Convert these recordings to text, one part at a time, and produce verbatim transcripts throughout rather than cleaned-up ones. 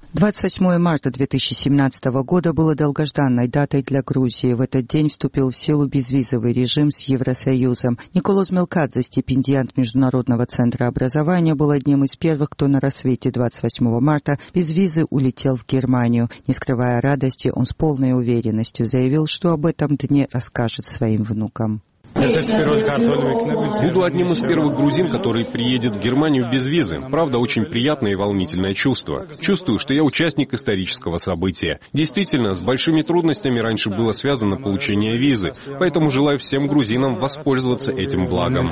двадцать восьмое марта две тысячи семнадцатого года было долгожданной датой для Грузии. В этот день вступил в силу безвизовый режим с Евросоюзом. Николос Мелкадзе, стипендиант Международного центра образования, был одним из первых, кто на рассвете двадцать восьмого марта без визы улетел в Германию. Не скрывая радости, он с полной уверенностью заявил, что об этом дне расскажет своим внукам. Буду одним из первых грузин, который приедет в Германию без визы. Правда, очень приятное и волнительное чувство. Чувствую, что я участник исторического события. Действительно, с большими трудностями раньше было связано получение визы, поэтому желаю всем грузинам воспользоваться этим благом.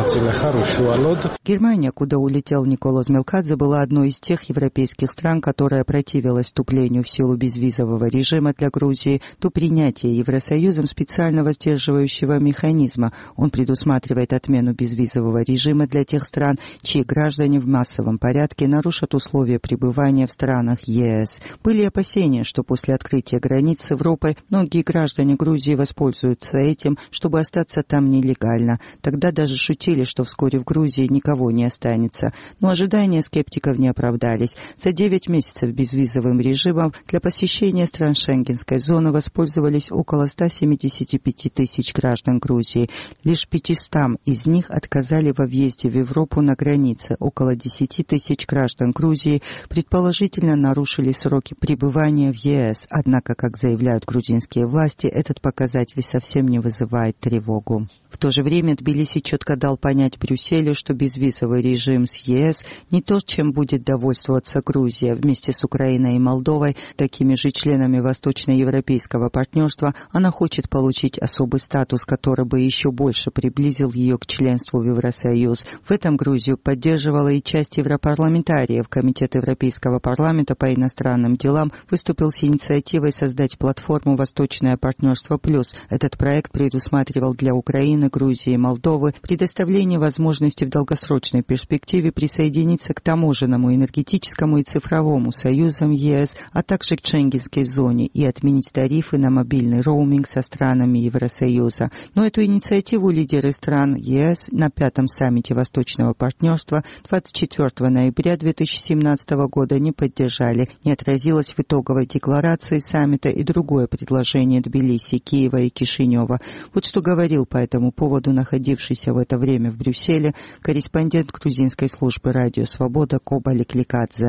Германия, куда улетел Николос Мелкадзе, была одной из тех европейских стран, которая противилась вступлению в силу безвизового режима для Грузии до принятия Евросоюзом специального сдерживающего механизма. Он предусматривает отмену безвизового режима для тех стран, чьи граждане в массовом порядке нарушат условия пребывания в странах ЕС. Были опасения, что после открытия границ с Европой многие граждане Грузии воспользуются этим, чтобы остаться там нелегально. Тогда даже шутили, что вскоре в Грузии никого не останется. Но ожидания скептиков не оправдались. За девять месяцев безвизовым режимом для посещения стран Шенгенской зоны воспользовались около ста семидесяти пяти тысяч граждан Грузии. Лишь пятистам из них отказали во въезде в Европу на границе. Около десяти тысяч граждан Грузии предположительно нарушили сроки пребывания в ЕС. Однако, как заявляют грузинские власти, этот показатель совсем не вызывает тревогу. В то же время Тбилиси четко дал понять Брюсселю, что безвизовый режим с ЕС не то, чем будет довольствоваться Грузия. Вместе с Украиной и Молдовой, такими же членами Восточноевропейского партнерства, она хочет получить особый статус, который бы еще больше приблизил ее к членству в Евросоюз. В этом Грузию поддерживала и часть европарламентариев. Комитет Европейского парламента по иностранным делам выступил с инициативой создать платформу «Восточное партнерство плюс». Этот проект предусматривал для Украины, Грузии и Молдовы предоставление возможности в долгосрочной перспективе присоединиться к таможенному, энергетическому и цифровому союзам ЕС, а также к Шенгенской зоне и отменить тарифы на мобильный роуминг со странами Евросоюза. Но эту инициативу лидеры стран ЕС на пятом саммите Восточного партнерства двадцать четвёртого ноября две тысячи семнадцатого года не поддержали. Не отразилось в итоговой декларации саммита и другое предложение Тбилиси, Киева и Кишинева. Вот что говорил по этому поводу находившийся в это время в Брюсселе корреспондент грузинской службы «Радио Свобода» Коба Лекликадзе.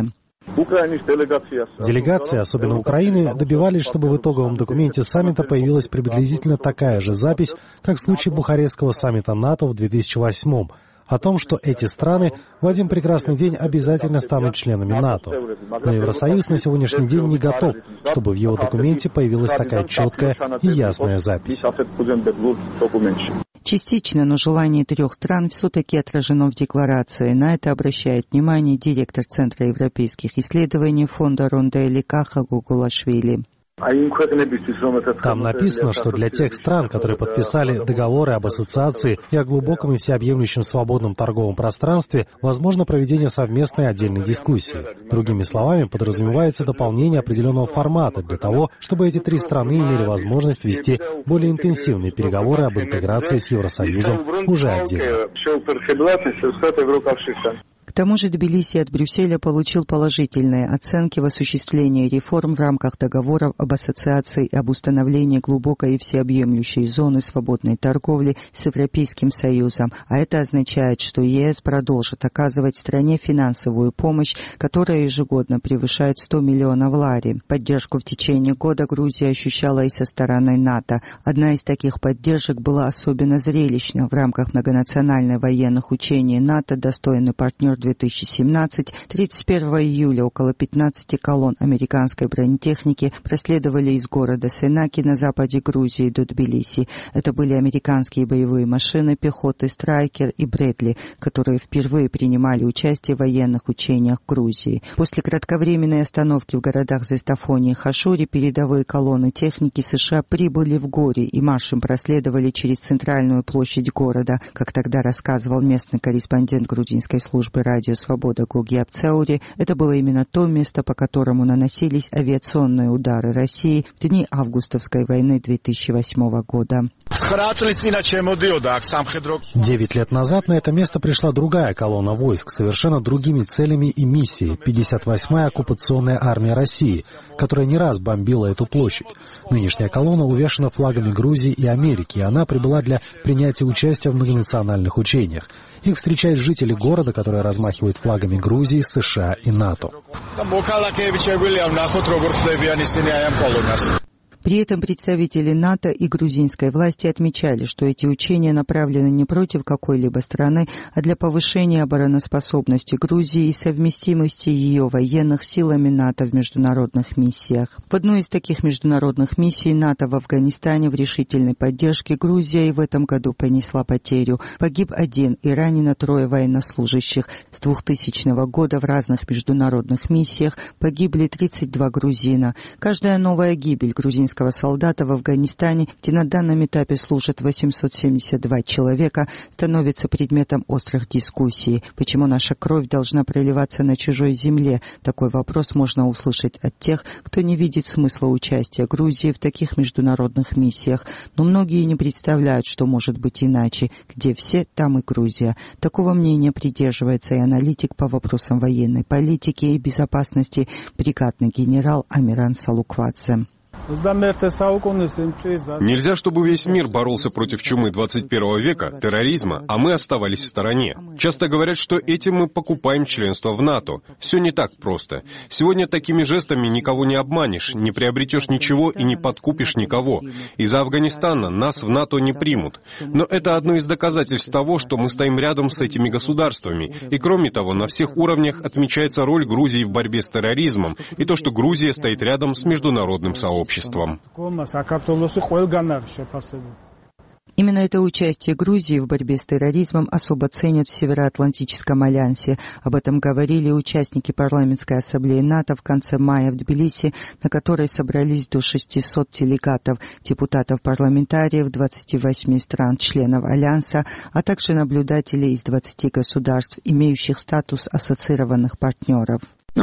Делегации, особенно Украины, добивались, чтобы в итоговом документе саммита появилась приблизительно такая же запись, как в случае Бухарестского саммита НАТО в две тысячи восьмом, о том, что эти страны в один прекрасный день обязательно станут членами НАТО. Но Евросоюз на сегодняшний день не готов, чтобы в его документе появилась такая четкая и ясная запись. Частично, но желание трех стран все-таки отражено в декларации. На это обращает внимание директор Центра европейских исследований фонда Ронда Каха Гугулашвили. Там написано, что для тех стран, которые подписали договоры об ассоциации и о глубоком и всеобъемлющем свободном торговом пространстве, возможно проведение совместной отдельной дискуссии. Другими словами, подразумевается дополнение определенного формата для того, чтобы эти три страны имели возможность вести более интенсивные переговоры об интеграции с Евросоюзом уже отдельно. К тому же Тбилиси от Брюсселя получил положительные оценки в осуществлении реформ в рамках договоров об ассоциации и об установлении глубокой и всеобъемлющей зоны свободной торговли с Европейским Союзом. А это означает, что ЕС продолжит оказывать стране финансовую помощь, которая ежегодно превышает сто миллионов лари. Поддержку в течение года Грузия ощущала и со стороны НАТО. Одна из таких поддержек была особенно зрелищна. В рамках многонациональных военных учений НАТО «Достойный партнер две тысячи семнадцать» тридцать первого июля около пятнадцати колонн американской бронетехники проследовали из города Сенаки на западе Грузии до Тбилиси. Это были американские боевые машины пехоты «Страйкер» и «Брэдли», которые впервые принимали участие в военных учениях Грузии. После кратковременной остановки в городах Зестафоне и Хашуре передовые колонны техники США прибыли в Гори и маршем проследовали через центральную площадь города, как тогда рассказывал местный корреспондент грузинской службы «Радио радио «Свобода» Гуги Апцаури, это было именно то место, по которому наносились авиационные удары России в дни августовской войны две тысячи восьмого года. Девять лет назад на это место пришла другая колонна войск с совершенно другими целями и миссией — пятьдесят восьмая оккупационная армия России, которая не раз бомбила эту площадь. Нынешняя колонна увешана флагами Грузии и Америки, и она прибыла для принятия участия в многонациональных учениях. Их встречают жители города, которые размахивают флагами Грузии, США и НАТО. При этом представители НАТО и грузинской власти отмечали, что эти учения направлены не против какой-либо страны, а для повышения обороноспособности Грузии и совместимости ее военных силами НАТО в международных миссиях. В одной из таких международных миссий НАТО в Афганистане в решительной поддержке Грузия и в этом году понесла потерю. Погиб один и ранено трое военнослужащих. С двухтысячного года в разных международных миссиях погибли тридцать два грузина. Каждая новая гибель грузинского солдата в Афганистане, где на данном этапе служат восемьсот семьдесят два человека, становится предметом острых дискуссий. Почему наша кровь должна проливаться на чужой земле? Такой вопрос можно услышать от тех, кто не видит смысла участия Грузии в таких международных миссиях. Но многие не представляют, что может быть иначе. Где все, там и Грузия. Такого мнения придерживается и аналитик по вопросам военной политики и безопасности, бригадный генерал Амиран Салуквадзе. Нельзя, чтобы весь мир боролся против чумы двадцать первого века, терроризма, а мы оставались в стороне. Часто говорят, что этим мы покупаем членство в НАТО. Все не так просто. Сегодня такими жестами никого не обманешь, не приобретешь ничего и не подкупишь никого. Из-за Афганистана нас в НАТО не примут. Но это одно из доказательств того, что мы стоим рядом с этими государствами. И кроме того, на всех уровнях отмечается роль Грузии в борьбе с терроризмом и то, что Грузия стоит рядом с международным сообществом. Именно это участие Грузии в борьбе с терроризмом особо ценят в Североатлантическом альянсе. Об этом говорили участники парламентской ассамблеи НАТО в конце мая в Тбилиси, на которой собрались до шестисот делегатов, депутатов-парламентариев двадцати восьми стран, членов альянса, а также наблюдателей из двадцати государств, имеющих статус ассоциированных партнеров. В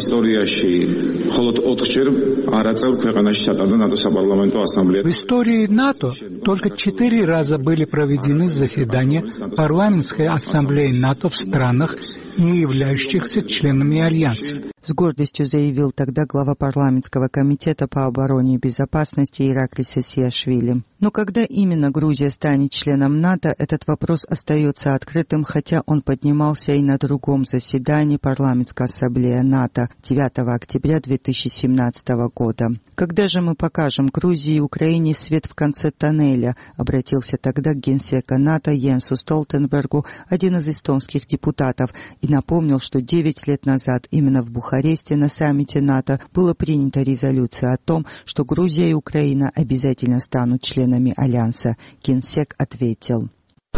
истории НАТО только четыре раза были проведены заседания парламентской ассамблеи НАТО в странах, не являющихся членами Альянса. С гордостью заявил тогда глава парламентского комитета по обороне и безопасности Ираклий Сасиашвили. Но когда именно Грузия станет членом НАТО, этот вопрос остается открытым, хотя он поднимался и на другом заседании парламентской ассамблеи НАТО девятого октября две тысячи семнадцатого года. «Когда же мы покажем Грузии и Украине свет в конце тоннеля?» обратился тогда к генсека НАТО Йенсу Столтенбергу, один из эстонских депутатов, и напомнил, что девять лет назад именно в Бухаресте на саммите НАТО была принята резолюция о том, что Грузия и Украина обязательно станут членами Альянса. Генсек ответил: В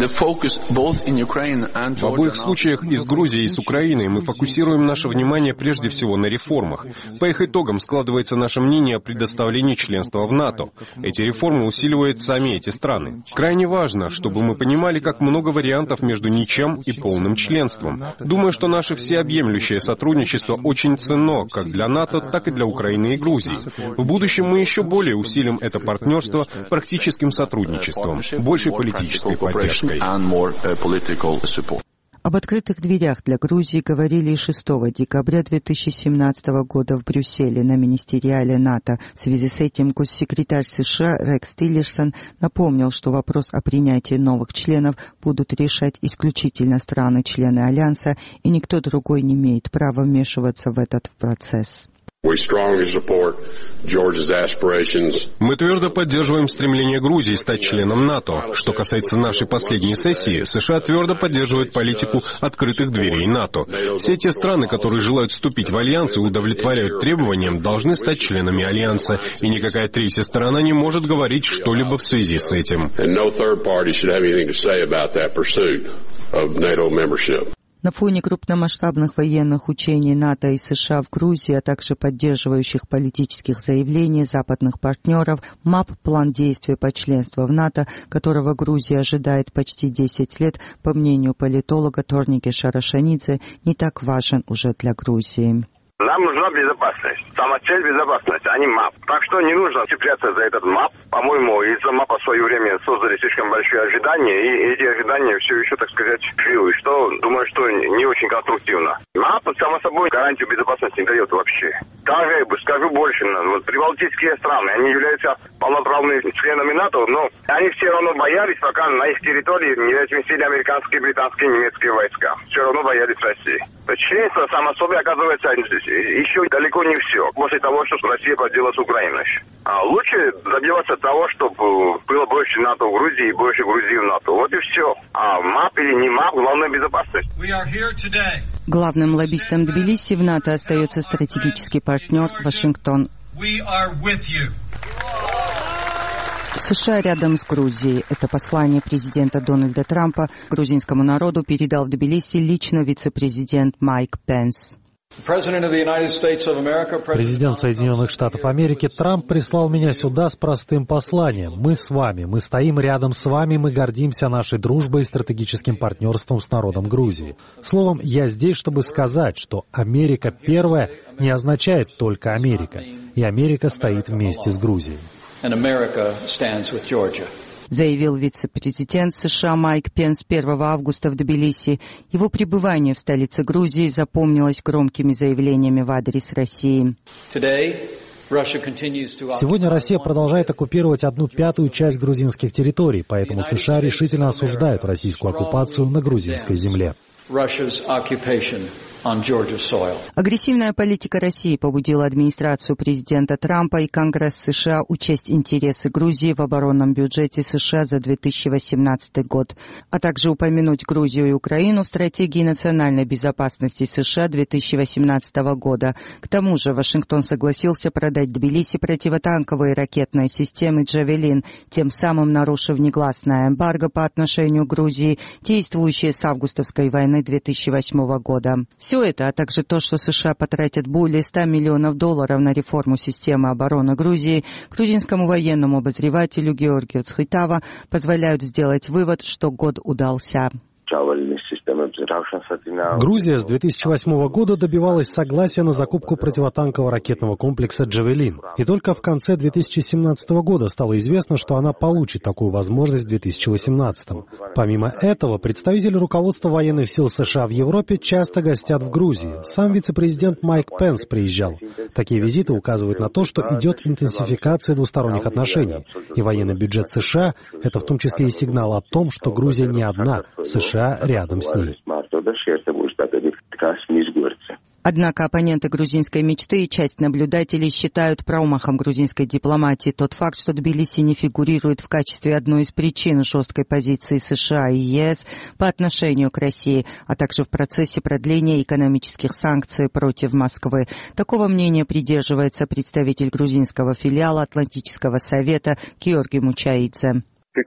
обоих случаях и с Грузией, и с Украиной мы фокусируем наше внимание прежде всего на реформах. По их итогам складывается наше мнение о предоставлении членства в НАТО. Эти реформы усиливают сами эти страны. Крайне важно, чтобы мы понимали, как много вариантов между ничем и полным членством. Думаю, что наше всеобъемлющее сотрудничество очень ценно как для НАТО, так и для Украины и Грузии. В будущем мы еще более усилим это партнерство практическим сотрудничеством, большей политической поддержкой. Об открытых дверях для Грузии говорили и шестого декабря две тысячи семнадцатого года в Брюсселе на министериале НАТО. В связи с этим госсекретарь США Рекс Тиллерсон напомнил, что вопрос о принятии новых членов будут решать исключительно страны-члены Альянса, и никто другой не имеет права вмешиваться в этот процесс. Мы твердо поддерживаем стремление Грузии стать членом НАТО. Что касается нашей последней сессии, США твердо поддерживают политику открытых дверей НАТО. Все те страны, которые желают вступить в Альянс и удовлетворяют требованиям, должны стать членами Альянса, и никакая третья сторона не может говорить что-либо в связи с этим. На фоне крупномасштабных военных учений НАТО и США в Грузии, а также поддерживающих политических заявлений западных партнеров, МАП, план действий по членству в НАТО, которого Грузия ожидает почти десять лет, по мнению политолога Торники Шарашанидзе, не так важен уже для Грузии. Нам нужна безопасность. Сама цель – безопасность, а не МАП. Так что не нужно цепляться за этот МАП. По-моему, из-за МАПа в свое время создали слишком большие ожидания, и эти ожидания все еще, так сказать, живы, что, думаю, что не очень конструктивно. МАП, само собой, гарантию безопасности не дает вообще. Даже, скажу больше, вот прибалтийские страны, они являются полноправными членами НАТО, но они все равно боялись, пока на их территории не разместили американские, британские, немецкие войска. Все равно боялись России. Членство, само собой, оказывается, еще далеко не все, после того, что Россия поделала с Украиной. А лучше добиваться того, чтобы было больше НАТО в Грузии и больше Грузии в НАТО. Вот и все. А МАП или не МАП, главное безопасность. Главным лоббистом Тбилиси в НАТО остается стратегический партнер Вашингтон. США рядом с Грузией. Это послание президента Дональда Трампа грузинскому народу передал в Тбилиси лично вице-президент Майк Пенс. Президент Соединенных Штатов Америки Трамп прислал меня сюда с простым посланием. Мы с вами, мы стоим рядом с вами, мы гордимся нашей дружбой и стратегическим партнерством с народом Грузии. Словом, я здесь, чтобы сказать, что Америка первая не означает только Америка. И Америка стоит вместе с Грузией. Заявил вице-президент США Майк Пенс первого августа в Тбилиси. Его пребывание в столице Грузии запомнилось громкими заявлениями в адрес России. Сегодня Россия продолжает оккупировать одну пятую часть грузинских территорий, поэтому США решительно осуждают российскую оккупацию на грузинской земле. Агрессивная политика России побудила администрацию президента Трампа и Конгресс США учесть интересы Грузии в оборонном бюджете США за две тысячи восемнадцатый год, а также упомянуть Грузию и Украину в стратегии национальной безопасности США две тысячи восемнадцатого года. К тому же Вашингтон согласился продать Тбилиси противотанковые ракетные системы «Джавелин», тем самым нарушив негласное эмбарго по отношению к Грузии, действующее с августовской войны две тысячи восьмого года. Все это, а также то, что США потратят более ста миллионов долларов на реформу системы обороны Грузии, грузинскому военному обозревателю Георгию Цхуйтава позволяют сделать вывод, что год удался. Грузия с две тысячи восьмого года добивалась согласия на закупку противотанкового ракетного комплекса «Джавелин». И только в конце две тысячи семнадцатого года стало известно, что она получит такую возможность в две тысячи восемнадцатом. Помимо этого, представители руководства военных сил США в Европе часто гостят в Грузии. Сам вице-президент Майк Пенс приезжал. Такие визиты указывают на то, что идет интенсификация двусторонних отношений. И военный бюджет США — это в том числе и сигнал о том, что Грузия не одна, США рядом с ней. Однако оппоненты грузинской мечты и часть наблюдателей считают промахом грузинской дипломатии тот факт, что Тбилиси не фигурирует в качестве одной из причин жесткой позиции США и ЕС по отношению к России, а также в процессе продления экономических санкций против Москвы. Такого мнения придерживается представитель грузинского филиала Атлантического совета Георгий Мучаидзе.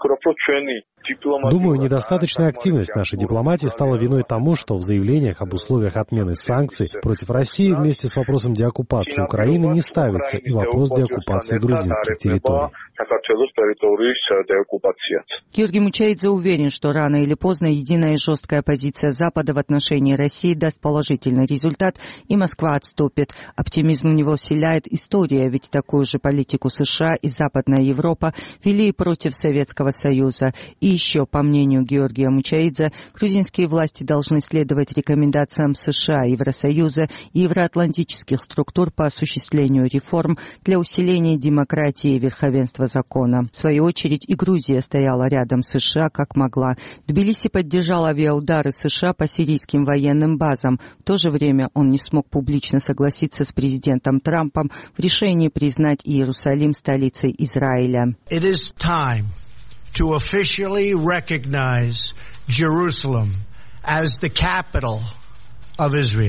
Думаю, недостаточная активность нашей дипломатии стала виной тому, что в заявлениях об условиях отмены санкций против России вместе с вопросом деоккупации Украины не ставится и вопрос деоккупации грузинских территорий. Георгий Мучаидзе уверен, что рано или поздно единая и жесткая позиция Запада в отношении России даст положительный результат, и Москва отступит. Оптимизм у него вселяет история, ведь такую же политику США и Западная Европа вели против Советского Союза. И еще, по мнению Георгия Мучаидзе, грузинские власти должны следовать рекомендациям США, Евросоюза и евроатлантических структур по осуществлению реформ для усиления демократии и верховенства закона. В свою очередь, и Грузия стояла рядом с США как могла. Тбилиси поддержал авиаудары США по сирийским военным базам. В то же время он не смог публично согласиться с президентом Трампом в решении признать Иерусалим столицей Израиля. It is time to officially recognize Jerusalem as the capital of Israel.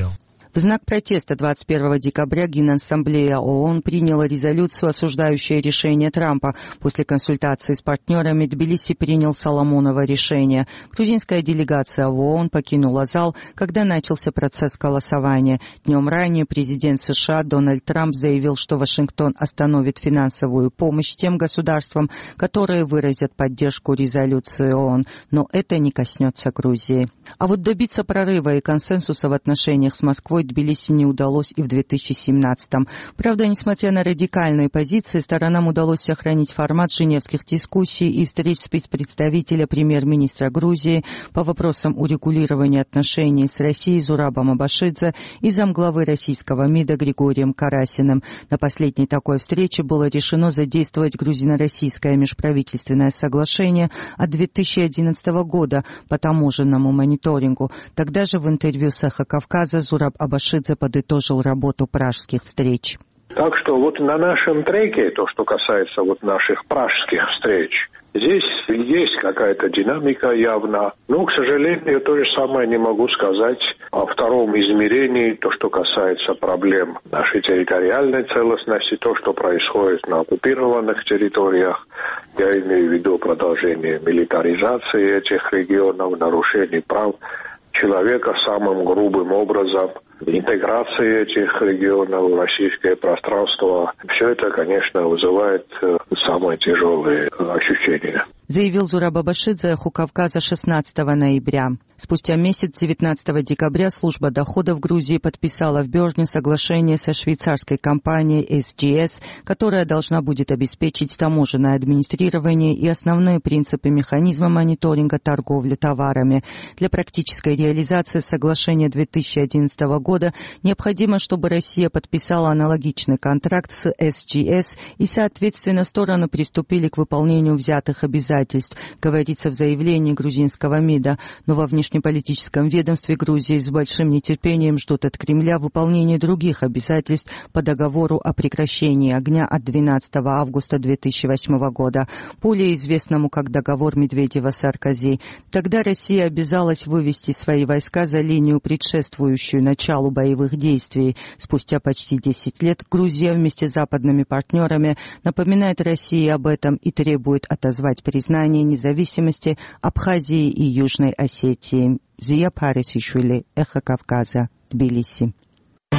В знак протеста двадцать первого декабря Генассамблея ООН приняла резолюцию, осуждающую решение Трампа. После консультации с партнерами Тбилиси принял Соломоново решение. Грузинская делегация в ООН покинула зал, когда начался процесс голосования. Днем ранее президент США Дональд Трамп заявил, что Вашингтон остановит финансовую помощь тем государствам, которые выразят поддержку резолюции ООН. Но это не коснется Грузии. А вот добиться прорыва и консенсуса в отношениях с Москвой Тбилиси не удалось и в две тысячи семнадцатом. Правда, несмотря на радикальные позиции, сторонам удалось сохранить формат женевских дискуссий и встреч спецпредставителя премьер-министра Грузии по вопросам урегулирования отношений с Россией Зурабом Абашидзе и замглавы российского МИДа Григорием Карасиным. На последней такой встрече было решено задействовать грузино-российское межправительственное соглашение от две тысячи одиннадцатого года по таможенному мониторингу. Тогда же в интервью с «Эхо Кавказа» Зураб Абашидзе подытожил работу пражских встреч. Так что вот на нашем треке, то, что касается вот наших пражских встреч, здесь есть какая-то динамика явно. Но, к сожалению, то же самое не могу сказать о втором измерении, то, что касается проблем нашей территориальной целостности, то, что происходит на оккупированных территориях. Я имею в виду продолжение милитаризации этих регионов, нарушений прав человека самым грубым образом, интеграции этих регионов в российское пространство. Все это, конечно, вызывает самые тяжелые ощущения. Заявил Зураб Абашидзе «Эху Кавказа» шестнадцатого ноября. Спустя месяц, девятнадцатого декабря, служба доходов Грузии подписала в Берне соглашение со швейцарской компанией эс джи эс, которая должна будет обеспечить таможенное администрирование и основные принципы механизма мониторинга торговли товарами. Для практической реализации соглашения две тысячи одиннадцатого года необходимо, чтобы Россия подписала аналогичный контракт с эс джи эс и, соответственно, стороны приступили к выполнению взятых обязательств, говорится в заявлении грузинского МИДа. Но во внешнеполитическом ведомстве Грузии с большим нетерпением ждут от Кремля выполнения других обязательств по договору о прекращении огня от двенадцатого августа две тысячи восьмого года, более известному как договор Медведева-Саркози. Тогда Россия обязалась вывести свои войска за линию, предшествующую началу боевых действий. Спустя почти десять лет Грузия вместе с западными партнерами напоминает России об этом и требует отозвать признание независимости Абхазии и Южной Осетии. Зия Парисишвили, Эхо Кавказа, Тбилиси.